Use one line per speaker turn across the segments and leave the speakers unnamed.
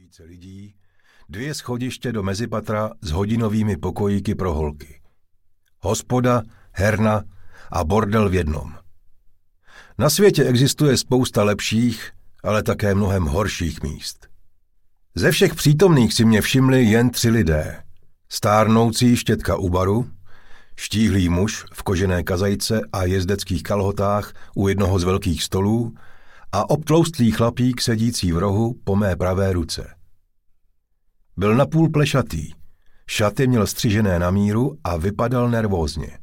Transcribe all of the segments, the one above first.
Více lidí, 2 schodiště do mezipatra s hodinovými pokojíky pro holky. Hospoda, herna a bordel v jednom. Na světě existuje spousta lepších, ale také mnohem horších míst. Ze všech přítomných si mě všimli jen 3 lidé. Stárnoucí štětka u baru, štíhlý muž v kožené kazajce a jezdeckých kalhotách u jednoho z velkých stolů a obtloustlý chlapík sedící v rohu po mé pravé ruce. Byl napůl plešatý, šaty měl střižené na míru a vypadal nervózně.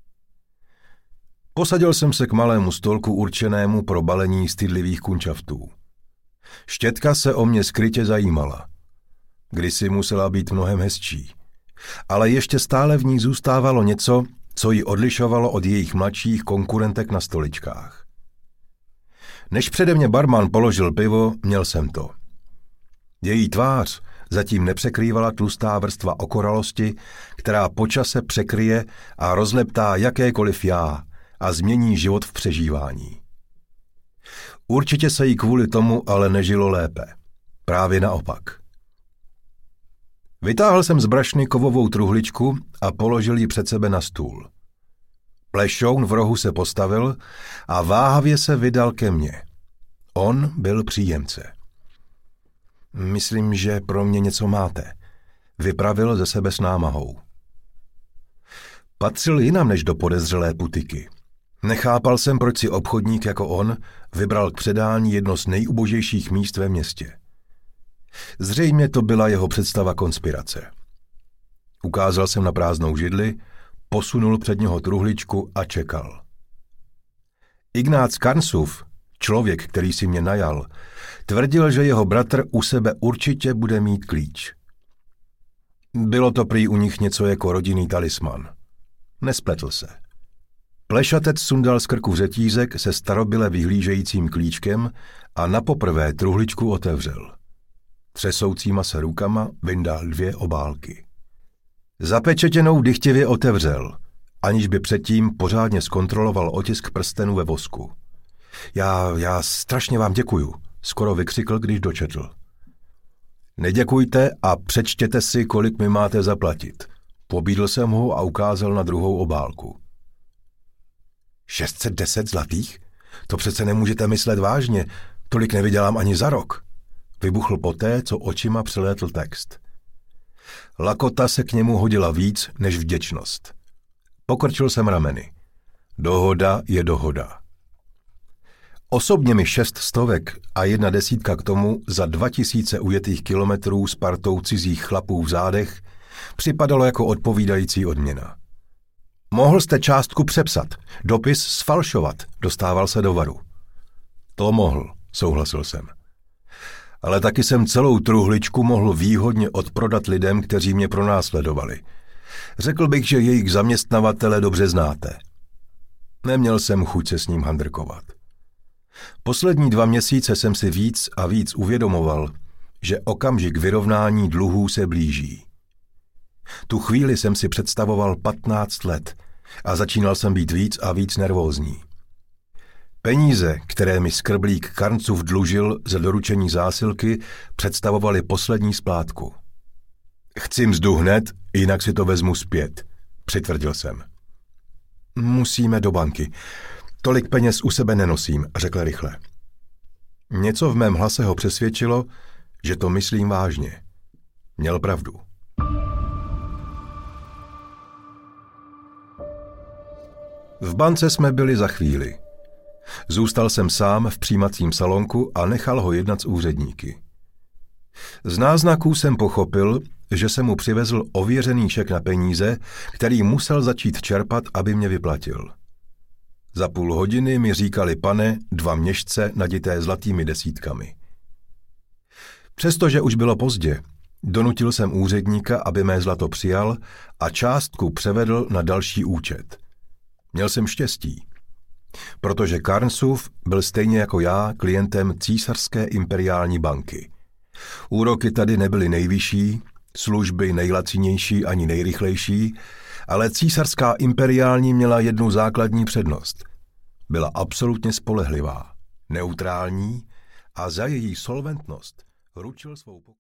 Posadil jsem se k malému stolku určenému pro balení stydlivých kunčaftů. Štětka se o mě skrytě zajímala. Kdysi musela být mnohem hezčí, ale ještě stále v ní zůstávalo něco, co ji odlišovalo od jejich mladších konkurentek na stoličkách. Než přede mě barman položil pivo, měl jsem to. Její tvář zatím nepřekrývala tlustá vrstva okoralosti, která po čase překryje a rozleptá jakékoliv já a změní život v přežívání. Určitě se jí kvůli tomu ale nežilo lépe. Právě naopak. Vytáhl jsem z brašny kovovou truhličku a položil ji před sebe na stůl. Plešoun v rohu se postavil a váhavě se vydal ke mně. On byl příjemce. Myslím, že pro mě něco máte, vypravil ze sebe s námahou. Patřil jinam než do podezřelé putiky. Nechápal jsem, proč si obchodník jako on vybral k předání jedno z nejubožejších míst ve městě. Zřejmě to byla jeho představa konspirace. Ukázal jsem na prázdnou židli, posunul před něho truhličku a čekal. Ignác Karnsův, člověk, který si mě najal, tvrdil, že jeho bratr u sebe určitě bude mít klíč. Bylo to prý u nich něco jako rodinný talisman. Nespletl se. Plešatec sundal z krku řetízek se starobyle vyhlížejícím klíčkem a napoprvé truhličku otevřel. Třesoucíma se rukama vyndal 2 obálky. Zapečetěnou dychtivě otevřel, aniž by předtím pořádně zkontroloval otisk prstenu ve vosku. Já strašně vám děkuju, skoro vykřikl, když dočetl. Neděkujte a přečtěte si, kolik mi máte zaplatit. Pobídl jsem ho a ukázal na druhou obálku. 610 zlatých? To přece nemůžete myslet vážně, tolik nevydělám ani za rok. Vybuchl poté, co očima přelétl text. Lakota se k němu hodila víc než vděčnost. Pokrčil jsem rameny. Dohoda je dohoda. Osobně mi 600 a 110 k tomu za 2000 ujetých kilometrů s partou cizích chlapů v zádech připadalo jako odpovídající odměna. Mohl jste částku přepsat, dopis sfalšovat, dostával se do varu. To mohl, souhlasil jsem. Ale taky jsem celou truhličku mohl výhodně odprodat lidem, kteří mě pronásledovali. Řekl bych, že jejich zaměstnavatele dobře znáte. Neměl jsem chuť se s ním handrkovat. Poslední 2 měsíce jsem si víc a víc uvědomoval, že okamžik vyrovnání dluhů se blíží. Tu chvíli jsem si představoval 15 let a začínal jsem být víc a víc nervózní. Peníze, které mi skrblík Karnsův dlužil za doručení zásilky, představovaly poslední splátku. Chci mzdu hned, jinak si to vezmu zpět, přitvrdil jsem. Musíme do banky. Tolik peněz u sebe nenosím, řekl rychle. Něco v mém hlase ho přesvědčilo, že to myslím vážně. Měl pravdu. V bance jsme byli za chvíli. Zůstal jsem sám v přijímacím salonku a nechal ho jednat s úředníky. Z náznaků jsem pochopil, že jsem mu přivezl ověřený šek na peníze, který musel začít čerpat, aby mě vyplatil. Za půl hodiny mi říkali pane 2 měšce nadité zlatými desítkami. Přestože už bylo pozdě, donutil jsem úředníka, aby mé zlato přijal a částku převedl na další účet. Měl jsem štěstí, protože Karnsův byl stejně jako já klientem Císařské imperiální banky. Úroky tady nebyly nejvyšší, služby nejlacinější ani nejrychlejší, ale Císařská imperiální měla jednu základní přednost. Byla absolutně spolehlivá, neutrální a za její solventnost ručil svou